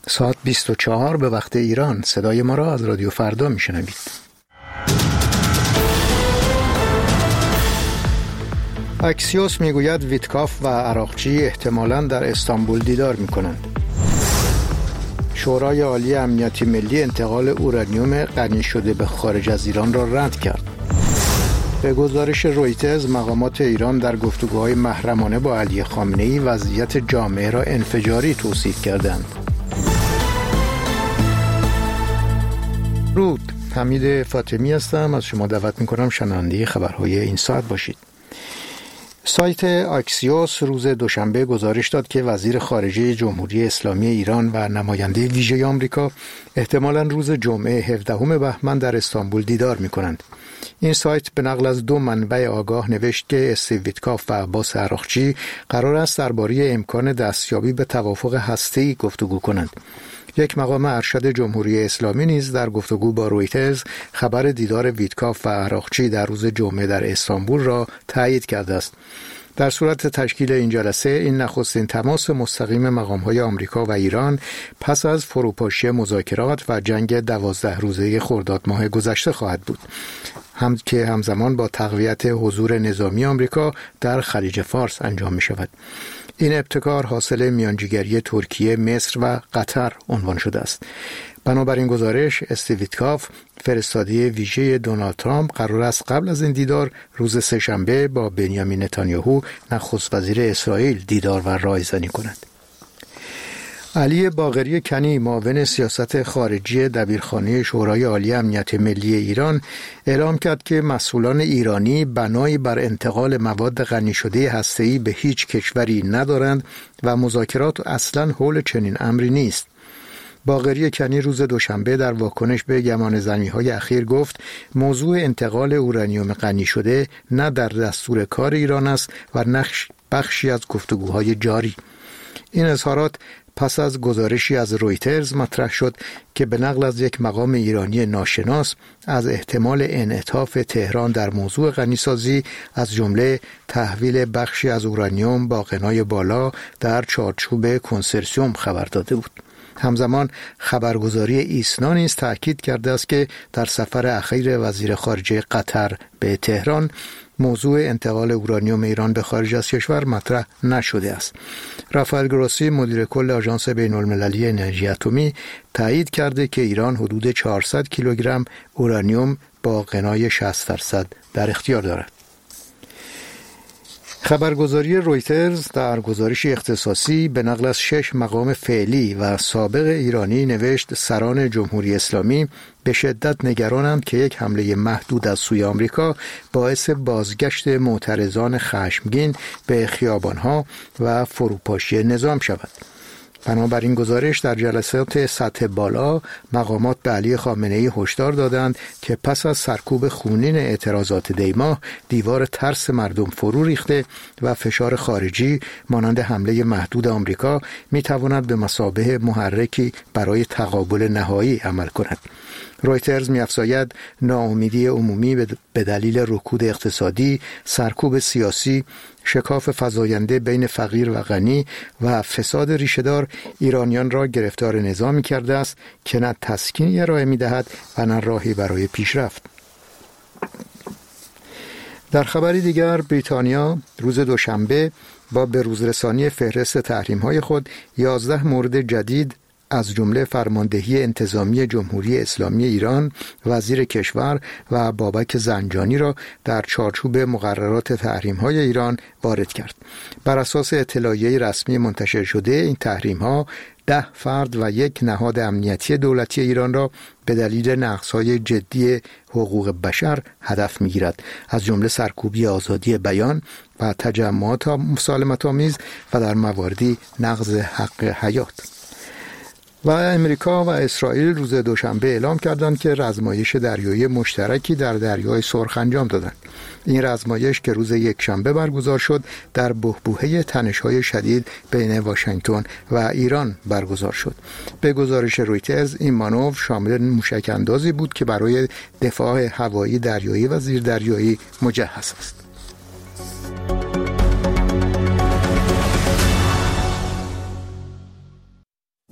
ساعت 24 به وقت ایران. صدای ما را از رادیو فردا میشنوید. اکسیوس میگوید ویتکاف و عراقچی احتمالاً در استانبول دیدار میکنند. شورای عالی امنیتی ملی انتقال اورانیوم غنی شده به خارج از ایران را رد کرد. به گزارش رویترز، مقامات ایران در گفتگوهای محرمانه با علی خامنه‌ای وضعیت جامعه را انفجاری توصیف کردند. رود، حمید فاطمی هستم. از شما دعوت میکنم شنونده خبرهای این ساعت باشید. سایت اکسیوس روز دوشنبه گزارش داد که وزیر خارجه جمهوری اسلامی ایران و نماینده ویژه آمریکا احتمالاً روز جمعه 17 بهمن در استانبول دیدار می‌کنند. این سایت به نقل از دو منبع آگاه نوشت که استیو ویتکاف و عباس عراقچی قرار است درباره امکان دستیابی به توافق هسته‌ای گفتگو کنند. یک مقام ارشد جمهوری اسلامی نیز در گفتگو با رویترز خبر دیدار ویتکاف و عراقچی در روز جمعه در استانبول را تایید کرده است. در صورت تشکیل این جلسه، این نخستین تماس مستقیم مقام‌های آمریکا و ایران پس از فروپاشی مذاکرات و جنگ 12 روزه خرداد ماه گذشته خواهد بود، که همزمان با تقویت حضور نظامی آمریکا در خلیج فارس انجام می شود. این ابتکار حاصل میانجیگری ترکیه، مصر و قطر عنوان شده است. بنابراین گزارش، استیو ویتکاف فرستاده ویژه دونالد ترامپ قرار است قبل از این دیدار روز سه‌شنبه با بنیامین نتانیاهو نخست وزیر اسرائیل دیدار و رایزنی کند. علی باقری کنی، معاون سیاست خارجی دبیرخانه شورای عالی امنیت ملی ایران، اعلام کرد که مسئولان ایرانی بنایی بر انتقال مواد غنی شده هسته‌ای به هیچ کشوری ندارند و مذاکرات اصلاً حول چنین امری نیست. باقری کنی روز دوشنبه در واکنش به گمانه‌زنی‌های اخیر گفت موضوع انتقال اورانیوم غنی شده نه در دستور کار ایران است و بخشی از گفتگوهای جاری. این اظهارات پس از گزارشی از رویترز مطرح شد که به نقل از یک مقام ایرانی ناشناس از احتمال انعطاف تهران در موضوع غنیسازی از جمله تحویل بخشی از اورانیوم با غنای بالا در چارچوب کنسرسیوم خبر داده بود. همزمان خبرگزاری ایسنا نیز تأکید کرده است که در سفر اخیر وزیر خارجه قطر به تهران موضوع انتقال اورانیوم ایران به خارج از کشور مطرح نشده است. رافائل گروسی، مدیر کل آژانس بین‌المللی انرژی اتمی، تایید کرده که ایران حدود 400 کیلوگرم اورانیوم با غنای 60% در اختیار دارد. خبرگزاری رویترز در گزارشی اختصاصی به نقل از 6 مقام فعلی و سابق ایرانی نوشت سران جمهوری اسلامی به شدت نگرانند که یک حمله محدود از سوی آمریکا باعث بازگشت معترضان خشمگین به خیابانها و فروپاشی نظام شود. بنابراین گزارش در جلسات سطح بالا مقامات به علی خامنه‌ای هشدار دادند که پس از سرکوب خونین اعتراضات دیماه دیوار ترس مردم فرو ریخته و فشار خارجی مانند حمله محدود آمریکا میتواند به مثابه محرکی برای تقابل نهایی عمل کند. رویترز می‌افزاید ناامیدی عمومی به دلیل رکود اقتصادی، سرکوب سیاسی، شکاف فزاینده بین فقیر و غنی و فساد ریشه‌دار ایرانیان را گرفتار نظامی کرده است که نه تسکینی ارائه می‌دهد و نه راهی برای پیشرفت. در خبری دیگر، بریتانیا روز دوشنبه با بروزرسانی فهرست تحریم‌های خود 11 مورد جدید از جمله فرماندهی انتظامی جمهوری اسلامی ایران، وزیر کشور و بابک زنجانی را در چارچوب مقررات تحریم‌های ایران وارد کرد. بر اساس اطلاعیه رسمی منتشر شده، این تحریم‌ها 10 فرد و یک نهاد امنیتی دولتی ایران را به دلیل نقض‌های جدی حقوق بشر هدف می‌گیرد، از جمله سرکوبی آزادی بیان و تجمعات مسالمت‌آمیز و در مواردی نقض حق حیات. و امریکا و اسرائیل روز دوشنبه اعلام کردند که رزمایش دریایی مشترکی در دریای سرخ انجام دادند. این رزمایش که روز یکشنبه برگزار شد در بحبوحه تنش‌های شدید بین واشنگتن و ایران برگزار شد. به گزارش رویترز این مانور شامل موشک اندازی بود که برای دفاع هوایی، دریایی و زیردریایی مجهز است.